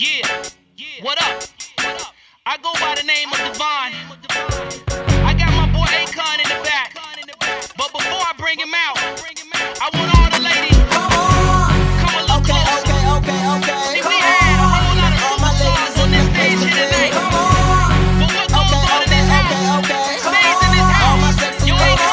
Yeah, what up? I go by the name of Devon. I got my boy Akon in the back. But before I bring him out, I want all the ladies come a little closer. See, we had a whole lot of superstars on this stage here tonight. But what goes on in this house stays in this house. You ain't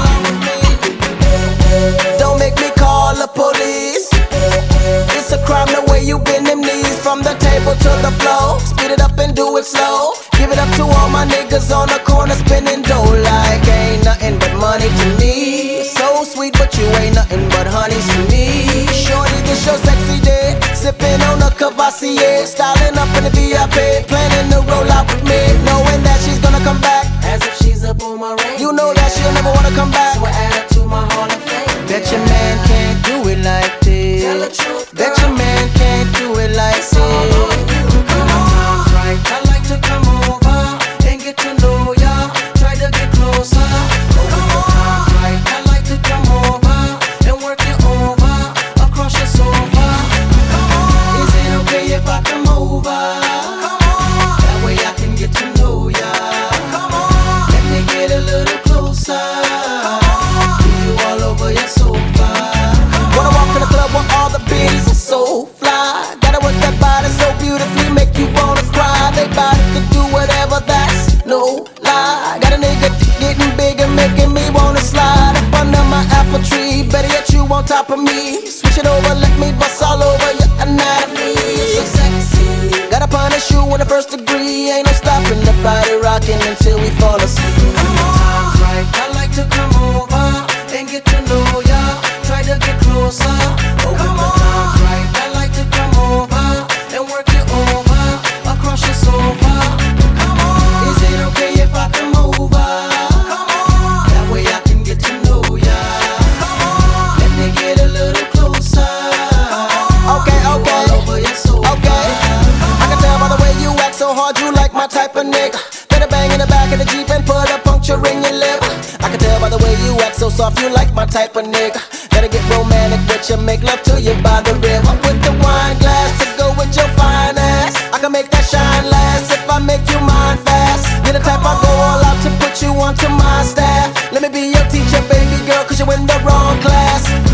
home. Don't make me call the police. It's a crime the way you bend them knees. From the table to the floor, speed it up and do it slow. Give it up to all my niggas on the corner spinning dough like ain't nothing but money to me. So sweet but you ain't nothing but honey to me. Shorty, this your sexy day, sipping on a Cavassier, styling up in the VIP, planning to roll out with me, knowing that she's gonna come back as if she's a boomerang. You know that she'll never wanna come back, so I add her to my Hall of Fame. Bet your man can't do it like this. Tell the truth, bet your man can't do it like this. Come on, right? I like to come over and get to know ya. Try to get closer. Come on, right? I like to come over and work you over across your sofa. Come on, is it okay if I come over? Come on, that way I can get to know ya. Come on, let me get a little closer. Come on, do you all over your sofa. Wanna walk in the club where all the biddies are so fly. Gotta work that body so beautifully, make you wanna cry. They body could do whatever, that's no lie. Got a nigga getting bigger, making me wanna slide up under my apple tree. Better yet, you on top of me. Switch it over, let me bust all over your anatomy. So sexy. Gotta punish you in the first degree. Ain't no stopping the body rocking until we fall asleep. Time's right. I like to come over and get to know ya. Try to get closer. Oh, come on. Time's right. I like to come over and work you over across your sofa. Come on. Is it okay if I come over? Come on. That way I can get to know ya. Come on. Let me get a little closer. Okay. All over your sofa. Okay. I can tell by the way you act so hard, you like my type of nigga. Better bang in the back of the Jeep and put a puncture in your lip. I can tell by the way you act so soft, you like my type of nigga. Gotta get romantic with you, make love to you by the river with the wine glass to go with your fine ass. I can make that shine last if I make you mine fast. You're the type I go all out to put you onto my staff. Let me be your teacher, baby girl, cause you're in the wrong class.